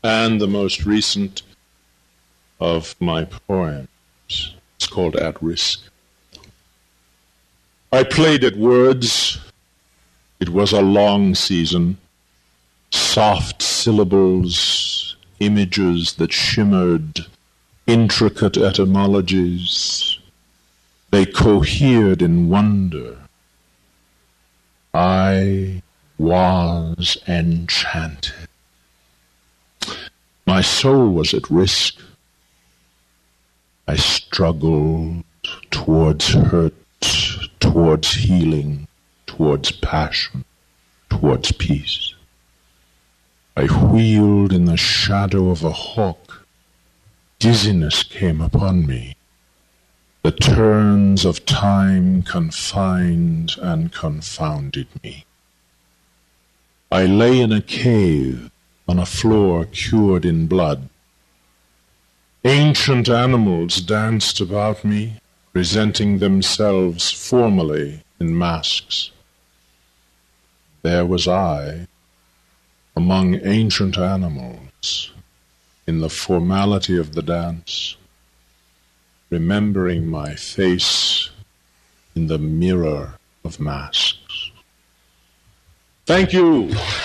and the most recent of my poems. It's called At Risk. I played at words. It was a long season. Soft syllables, images that shimmered, intricate etymologies. They cohered in wonder. I was enchanted. My soul was at risk. I struggled towards hurt, towards healing, towards passion, towards peace. I wheeled in the shadow of a hawk. Dizziness came upon me. The turns of time confined and confounded me. I lay in a cave on a floor cured in blood. Ancient animals danced about me, presenting themselves formally in masks. There was I, among ancient animals, in the formality of the dance, remembering my face in the mirror of masks. Thank you.